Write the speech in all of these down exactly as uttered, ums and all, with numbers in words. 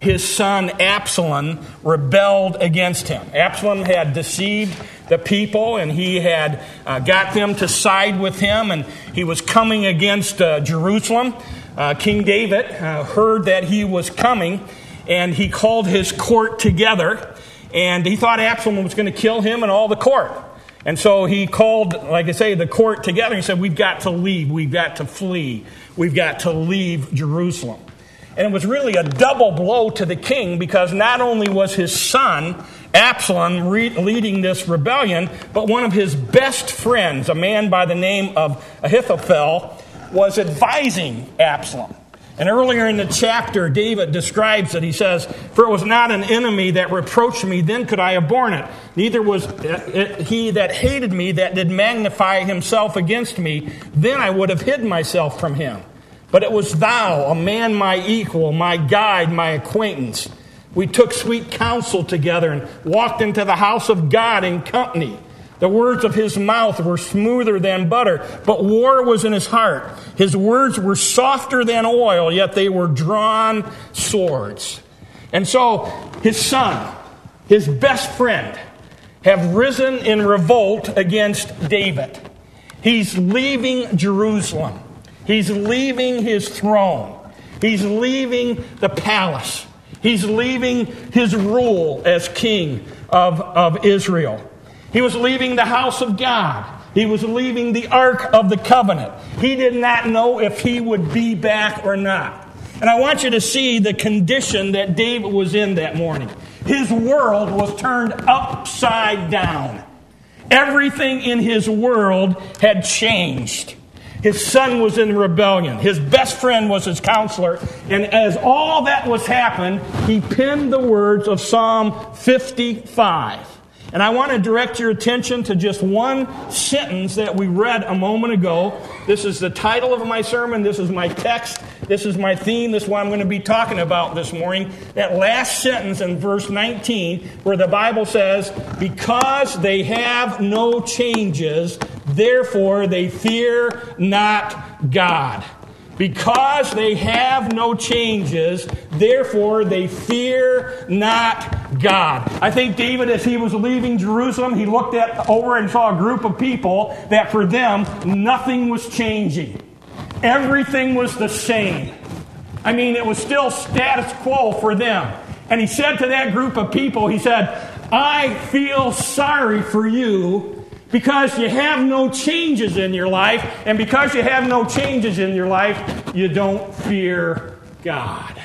his son Absalom rebelled against him. Absalom had deceived the people, and he had uh, got them to side with him, and he was coming against uh, Jerusalem. Uh, King David uh, heard that he was coming, and he called his court together, and he thought Absalom was going to kill him and all the court. And so he called, like I say, the court together. He said, we've got to leave. We've got to flee. We've got to leave Jerusalem. And it was really a double blow to the king, because not only was his son, Absalom, re- leading this rebellion, but one of his best friends, a man by the name of Ahithophel, was advising Absalom. And earlier in the chapter, David describes it. He says, for it was not an enemy that reproached me, then could I have borne it. Neither was it he that hated me that did magnify himself against me, then I would have hid myself from him. But it was thou, a man my equal, my guide, my acquaintance. We took sweet counsel together and walked into the house of God in company. The words of his mouth were smoother than butter, but war was in his heart. His words were softer than oil, yet they were drawn swords. And so his son, his best friend, have risen in revolt against David. He's leaving Jerusalem. He's leaving his throne. He's leaving the palace. He's leaving his rule as king of, of Israel. He was leaving the house of God. He was leaving the Ark of the Covenant. He did not know if he would be back or not. And I want you to see the condition that David was in that morning. His world was turned upside down. Everything in his world had changed. His son was in rebellion. His best friend was his counselor. And as all that was happened, he penned the words of Psalm fifty-five. And I want to direct your attention to just one sentence that we read a moment ago. This is the title of my sermon. This is my text. This is my theme. This is what I'm going to be talking about this morning. That last sentence in verse nineteen, where the Bible says, because they have no changes, therefore they fear not God. Because they have no changes, therefore they fear not God. I think David, as he was leaving Jerusalem, he looked at over and saw a group of people that for them, nothing was changing. Everything was the same. I mean, it was still status quo for them. And he said to that group of people, he said, I feel sorry for you, because you have no changes in your life, and because you have no changes in your life, you don't fear God.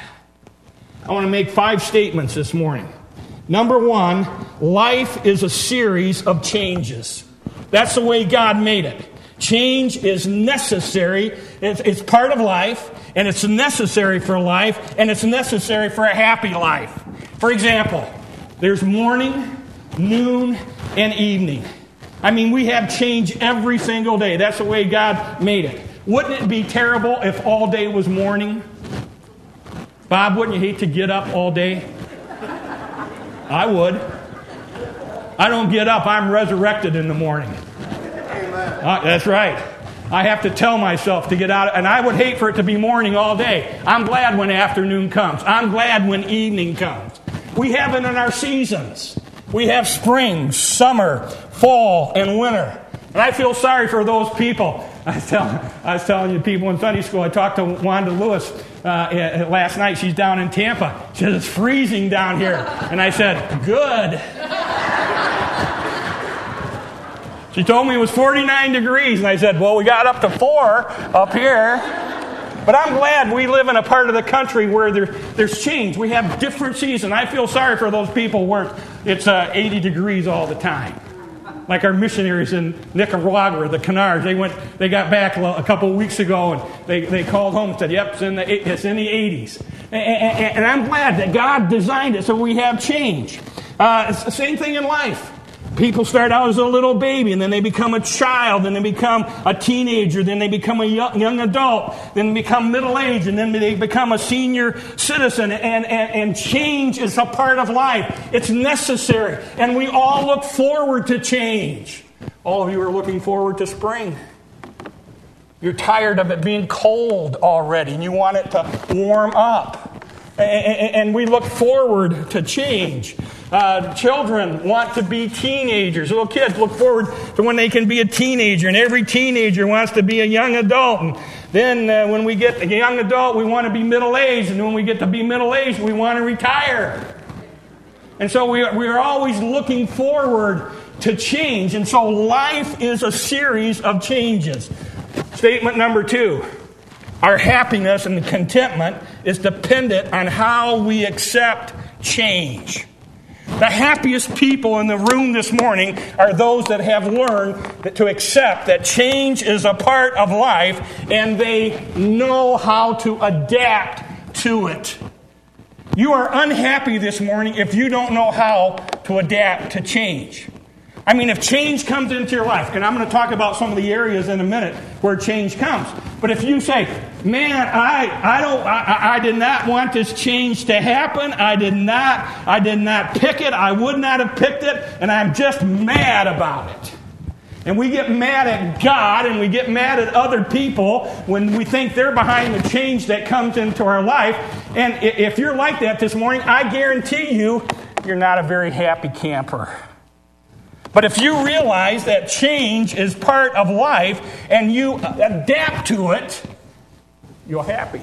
I want to make five statements this morning. Number one, life is a series of changes. That's the way God made it. Change is necessary. It's, it's part of life, and it's necessary for life, and it's necessary for a happy life. For example, there's morning, noon, and evening. I mean, we have change every single day. That's the way God made it. Wouldn't it be terrible if all day was morning? Bob, wouldn't you hate to get up all day? I would. I don't get up. I'm resurrected in the morning. Amen. Uh, that's right. I have to tell myself to get out. And I would hate for it to be morning all day. I'm glad when afternoon comes. I'm glad when evening comes. We have it in our seasons. We have spring, summer, fall, and winter. And I feel sorry for those people. I was telling, I was telling you people in Sunday school, I talked to Wanda Lewis uh, last night. She's down in Tampa. She said, it's freezing down here. And I said, good. She told me it was forty-nine degrees. And I said, well, we got up to four up here. But I'm glad we live in a part of the country where there, there's change. We have different seasons. I feel sorry for those people where it's uh, eighty degrees all the time. Like our missionaries in Nicaragua, the Canards, they went, they got back a couple of weeks ago, and they, they called home and said, "Yep, it's in the it's in the eighties." And, and, and I'm glad that God designed it so we have change. Uh, it's the same thing in life. People start out as a little baby, and then they become a child, then they become a teenager, then they become a young, young adult, then they become middle-aged, and then they become a senior citizen. And, and, and change is a part of life. It's necessary. And we all look forward to change. All of you are looking forward to spring. You're tired of it being cold already, and you want it to warm up. And we look forward to change. Uh, children want to be teenagers. Little kids look forward to when they can be a teenager. And every teenager wants to be a young adult. And then uh, when we get a young adult, we want to be middle-aged. And when we get to be middle-aged, we want to retire. And so we are, we are always looking forward to change. And so life is a series of changes. Statement number two. Our happiness and contentment is dependent on how we accept change. The happiest people in the room this morning are those that have learned that to accept that change is a part of life and they know how to adapt to it. You are unhappy this morning if you don't know how to adapt to change. I mean, if change comes into your life, and I'm going to talk about some of the areas in a minute where change comes. But if you say, man, I, I don't, I, I did not want this change to happen. I did not, I did not pick it. I would not have picked it. And I'm just mad about it. And we get mad at God and we get mad at other people when we think they're behind the change that comes into our life. And if you're like that this morning, I guarantee you, you're not a very happy camper. But if you realize that change is part of life and you adapt to it, you're happy.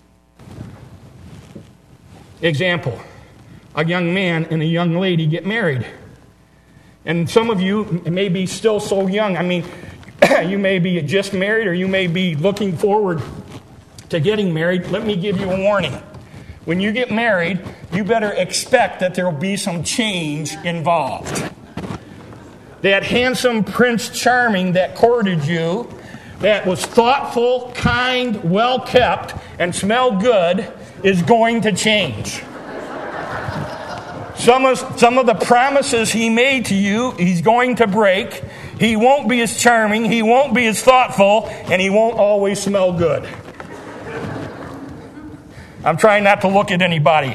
Example, a young man and a young lady get married. And some of you may be still so young. I mean, you may be just married or you may be looking forward to getting married. Let me give you a warning. When you get married, you better expect that there will be some change involved. That handsome Prince Charming that courted you, that was thoughtful, kind, well-kept, and smelled good, is going to change. Some of, some of the promises he made to you, he's going to break. He won't be as charming, he won't be as thoughtful, and he won't always smell good. I'm trying not to look at anybody.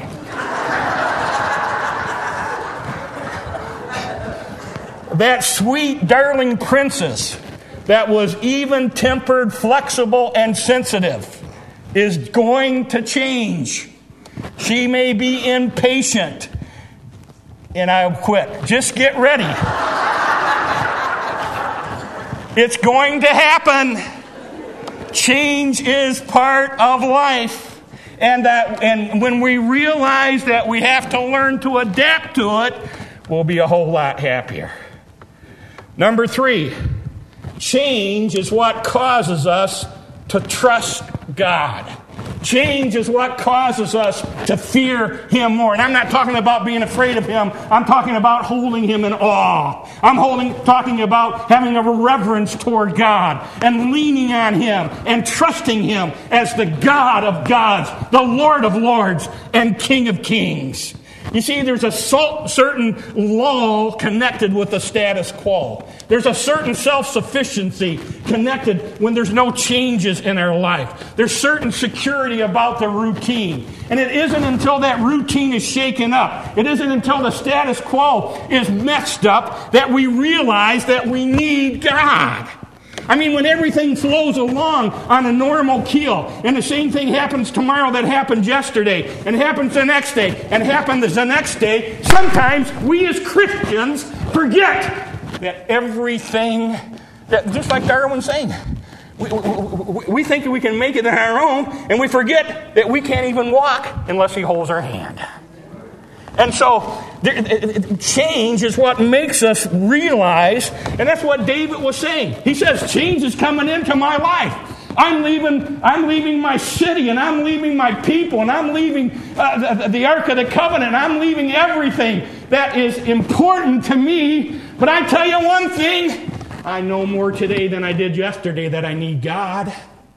That sweet, darling princess that was even-tempered, flexible, and sensitive is going to change. She may be impatient. And I'll quit. Just get ready. It's going to happen. Change is part of life. And that, and when we realize that we have to learn to adapt to it, we'll be a whole lot happier. Number three, change is what causes us to trust God. Change is what causes us to fear Him more. And I'm not talking about being afraid of Him. I'm talking about holding Him in awe. I'm holding, talking about having a reverence toward God and leaning on Him and trusting Him as the God of gods, the Lord of lords, and King of kings. You see, there's a certain law connected with the status quo. There's a certain self-sufficiency connected when there's no changes in our life. There's certain security about the routine. And it isn't until that routine is shaken up, it isn't until the status quo is messed up that we realize that we need God. I mean, when everything flows along on a normal keel, and the same thing happens tomorrow that happened yesterday, and happens the next day, and happens the next day, sometimes we as Christians forget that everything, that just like Darwin's saying, we, we, we think we can make it on our own, and we forget that we can't even walk unless He holds our hand. And so, change is what makes us realize, and that's what David was saying. He says, change is coming into my life. I'm leaving I'm leaving my city, and I'm leaving my people, and I'm leaving uh, the, the Ark of the Covenant. I'm leaving everything that is important to me. But I tell you one thing, I know more today than I did yesterday that I need God.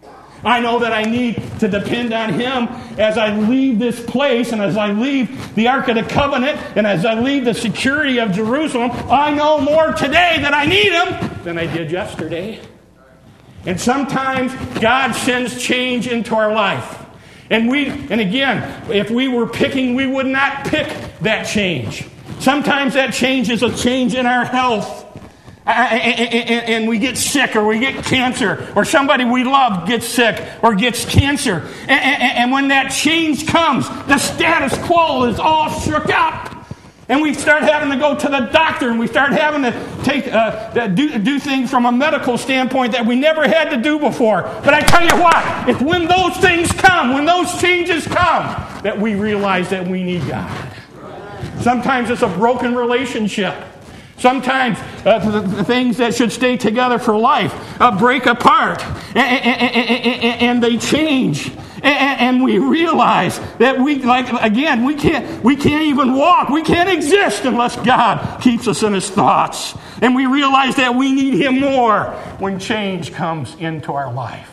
I know that I need to depend on Him as I leave this place and as I leave the Ark of the Covenant and as I leave the security of Jerusalem. I know more today that I need Him than I did yesterday. And sometimes God sends change into our life. And we, and again, if we were picking, we would not pick that change. Sometimes that change is a change in our health. and we get sick, or we get cancer, or somebody we love gets sick or gets cancer. And when that change comes, the status quo is all shook up. And we start having to go to the doctor, and we start having to take uh, do, do things from a medical standpoint that we never had to do before. But I tell you what, it's when those things come, when those changes come, that we realize that we need God. Sometimes it's a broken relationship. Sometimes uh, the, the things that should stay together for life uh, break apart, and, and, and, and they change. And, and we realize that we, like again, we can't we can't even walk. We can't exist unless God keeps us in His thoughts. And we realize that we need Him more when change comes into our life.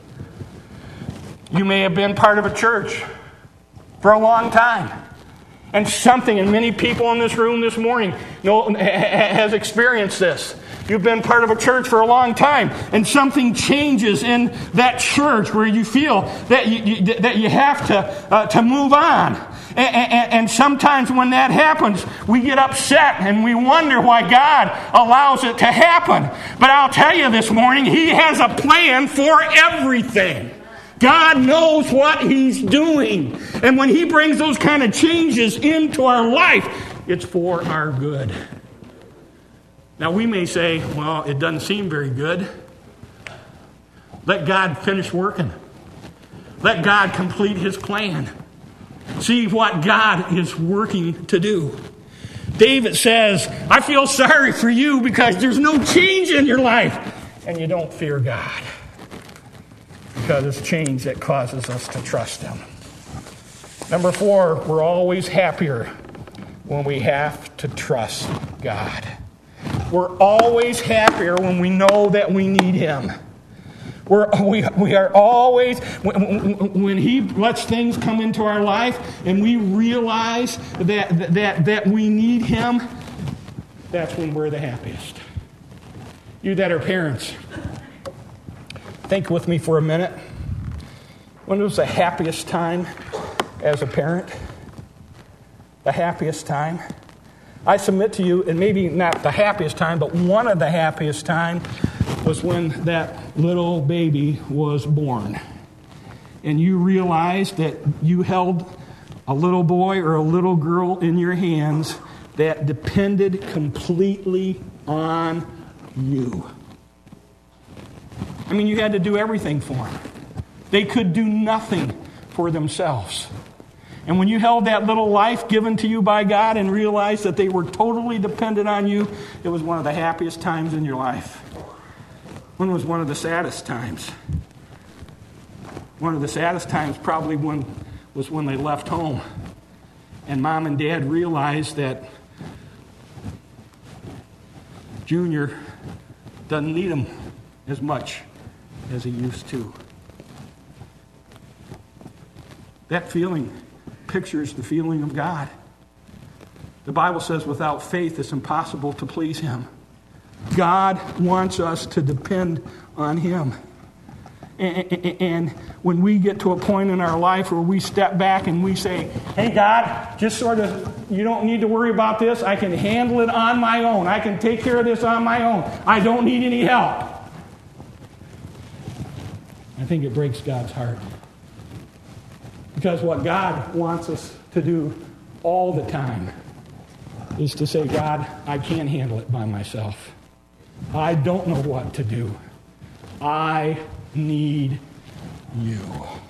You may have been part of a church for a long time. And something, and many people in this room this morning know, has experienced this. You've been part of a church for a long time, and something changes in that church where you feel that you, you that you have to uh, to move on. And, and, and sometimes when that happens, we get upset and we wonder why God allows it to happen. But I'll tell you this morning, He has a plan for everything. God knows what He's doing. And when He brings those kind of changes into our life, it's for our good. Now we may say, well, it doesn't seem very good. Let God finish working. Let God complete His plan. See what God is working to do. David says, I feel sorry for you because there's no change in your life. And you don't fear God. Because it's change that causes us to trust Him. Number four, we're always happier when we have to trust God. We're always happier when we know that we need Him. We're, we, we are always, when, when He lets things come into our life and we realize that, that, that we need Him, that's when we're the happiest. You that are parents, think with me for a minute. When was the happiest time as a parent? The happiest time? I submit to you, and maybe not the happiest time, but one of the happiest times was when that little baby was born. And you realized that you held a little boy or a little girl in your hands that depended completely on you. I mean, you had to do everything for them. They could do nothing for themselves. And when you held that little life given to you by God and realized that they were totally dependent on you, it was one of the happiest times in your life. When was one of the saddest times? One of the saddest times probably when, was when they left home. And Mom and Dad realized that Junior doesn't need them as much as he used to. That feeling pictures the feeling of God. The Bible says without faith it's impossible to please Him. God wants us to depend on Him. And when we get to a point in our life where we step back and we say, hey, God, just sort of, you don't need to worry about this. I can handle it on my own. I can take care of this on my own. I don't need any help. I think it breaks God's heart. Because what God wants us to do all the time is to say, God, I can't handle it by myself. I don't know what to do. I need you.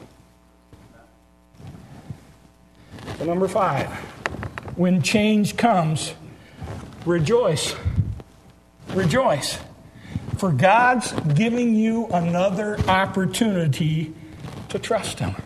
So number five, when change comes, rejoice. Rejoice. For God's giving you another opportunity to trust Him.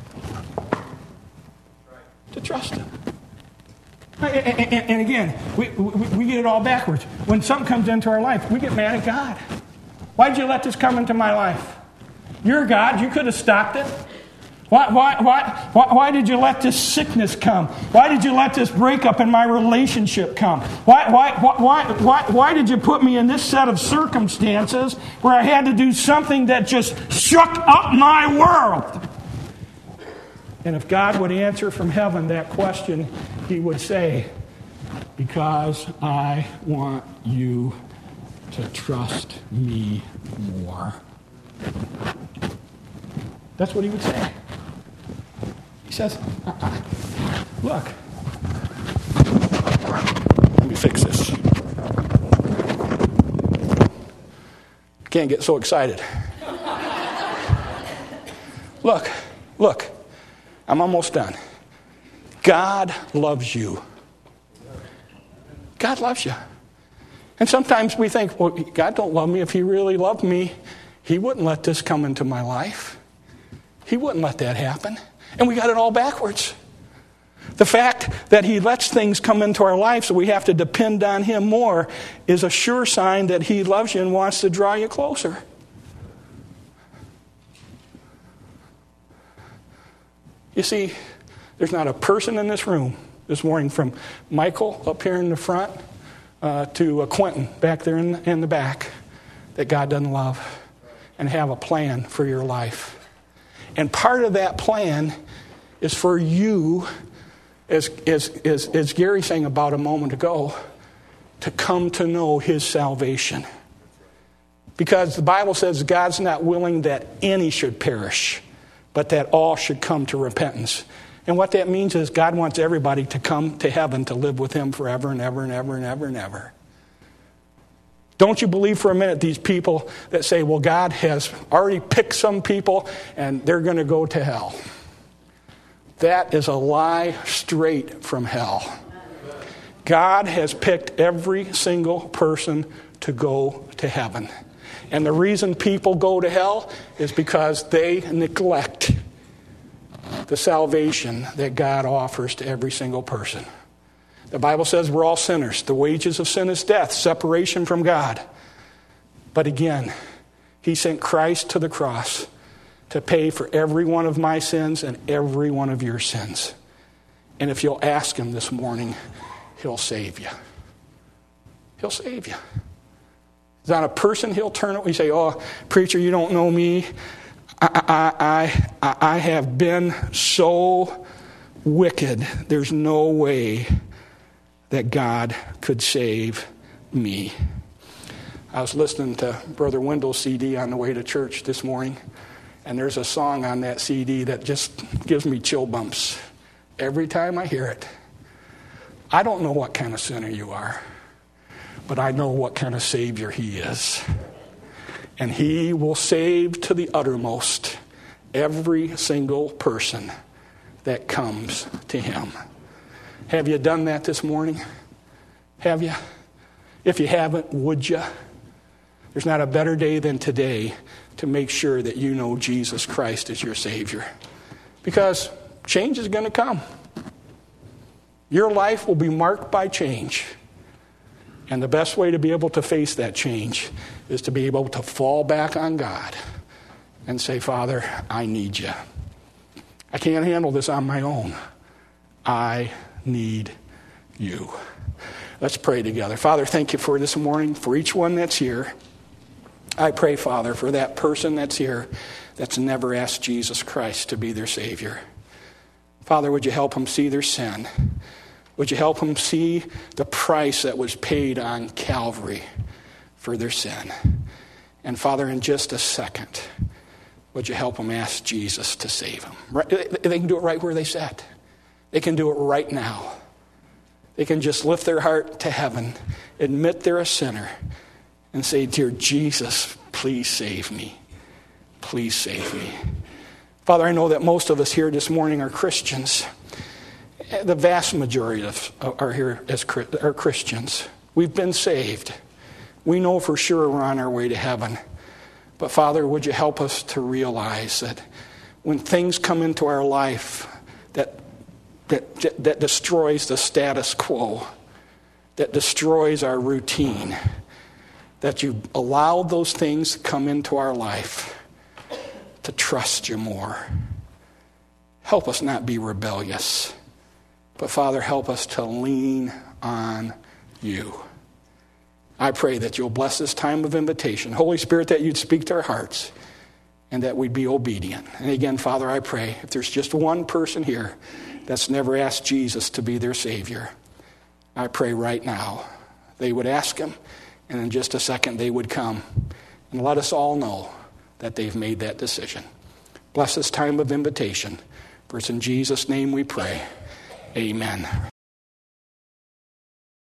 To trust Him. And, and, and again, we, we, we get it all backwards. When something comes into our life, we get mad at God. Why did you let this come into my life? You're God. You could have stopped it. Why, why, why, why, why did you let this sickness come? Why did you let this breakup in my relationship come? Why, why, why, why, why did you put me in this set of circumstances where I had to do something that just shook up my world? And if God would answer from heaven that question, He would say, because I want you to trust me more. That's what he would say. He says, uh-uh. Look, let me fix this. Can't get so excited. Look, look, I'm almost done. God loves you. God loves you. And sometimes we think, well, God don't love me. If he really loved me, he wouldn't let this come into my life. He wouldn't let that happen. And we got it all backwards. The fact that he lets things come into our life so we have to depend on him more is a sure sign that he loves you and wants to draw you closer. You see, there's not a person in this room this morning, from Michael up here in the front uh, to uh, Quentin back there in the, in the back, that God doesn't love and have a plan for your life. And part of that plan is for you, as, as, as, as Gary sang about a moment ago, to come to know his salvation. Because the Bible says God's not willing that any should perish, but that all should come to repentance. And what that means is God wants everybody to come to heaven to live with him forever and ever and ever and ever and ever. Don't you believe for a minute these people that say, well, God has already picked some people and they're going to go to hell. That is a lie straight from hell. God has picked every single person to go to heaven. And the reason people go to hell is because they neglect the salvation that God offers to every single person. The Bible says we're all sinners. The wages of sin is death, separation from God. But again, he sent Christ to the cross to pay for every one of my sins and every one of your sins. And if you'll ask him this morning, he'll save you. He'll save you. It's not a person he'll turn it. We say, oh, preacher, you don't know me. I, I, I, I have been so wicked. There's no way that God could save me. I was listening to Brother Wendell's C D on the way to church this morning, and there's a song on that C D that just gives me chill bumps every time I hear it. I don't know what kind of sinner you are, but I know what kind of Savior he is. And he will save to the uttermost every single person that comes to him. Have you done that this morning? Have you? If you haven't, would you? There's not a better day than today to make sure that you know Jesus Christ is your Savior. Because change is going to come. Your life will be marked by change. And the best way to be able to face that change is to be able to fall back on God and say, Father, I need you. I can't handle this on my own. I need you. Let's pray together. Father, thank you for this morning, for each one that's here. I pray, Father, for that person that's here that's never asked Jesus Christ to be their Savior. Father, would you help them see their sin? Would you help them see the price that was paid on Calvary for their sin? And Father, in just a second, would you help them ask Jesus to save them? They can do it right where they sat. They can do it right now. They can just lift their heart to heaven, admit they're a sinner, and say, dear Jesus, please save me. Please save me. Father, I know that most of us here this morning are Christians. The vast majority of us are here as are Christians. We've been saved. We know for sure we're on our way to heaven. But Father, would you help us to realize that when things come into our life that that, that destroys the status quo, that destroys our routine, that you allow those things to come into our life to trust you more. Help us not be rebellious. But Father, help us to lean on you. I pray that you'll bless this time of invitation. Holy Spirit, that you'd speak to our hearts and that we'd be obedient. And again, Father, I pray if there's just one person here that's never asked Jesus to be their Savior, I pray right now they would ask him and in just a second they would come and let us all know that they've made that decision. Bless this time of invitation. For it's in Jesus' name we pray. Amen.